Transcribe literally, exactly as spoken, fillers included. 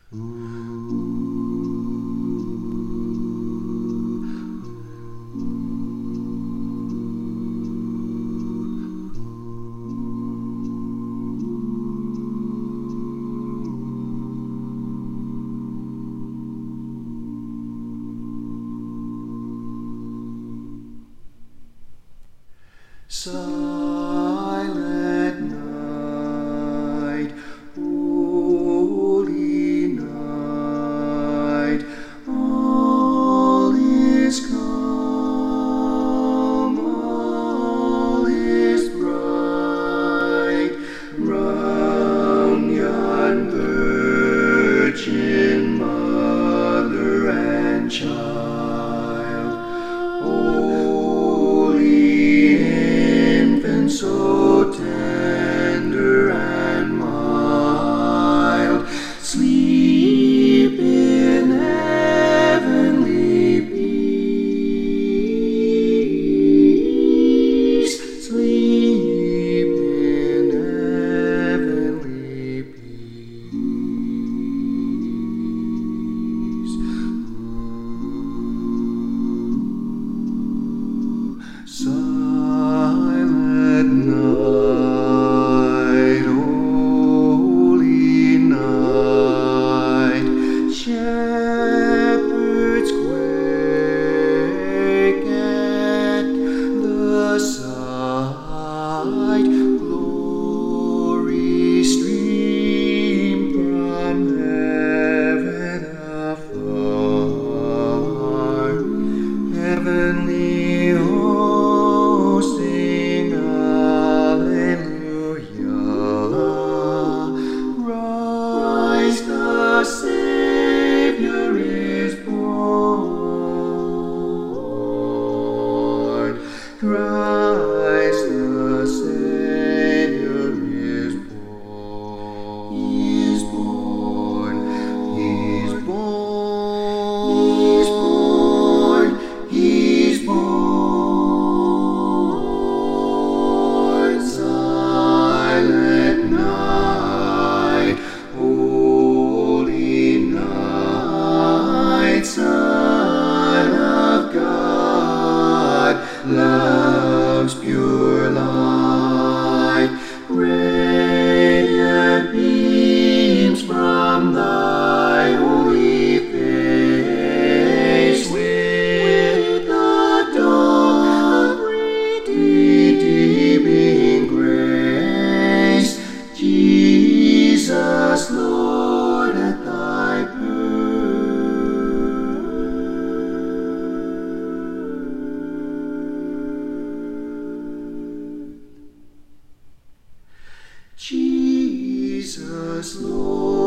Silent night, holy night, all is calm, all is bright, round yon virgin mother and child, holy infant, so tender and mild, sleep in heavenly peace, sleep in heavenly peace. Silent night, holy night, shepherds quake at the sight, glory stream from heaven afar, heavenly hosts sing hallelujah. Christ the Savior is born. Christ the Savior is born. He is born. He's born. He's born. He's born. Silent night, holy night, Son of God, love's pure light, radiant beams from thy holy face, with the dawn of redeeming grace. Jesus, Lord, at thy birth. Jesus, Lord.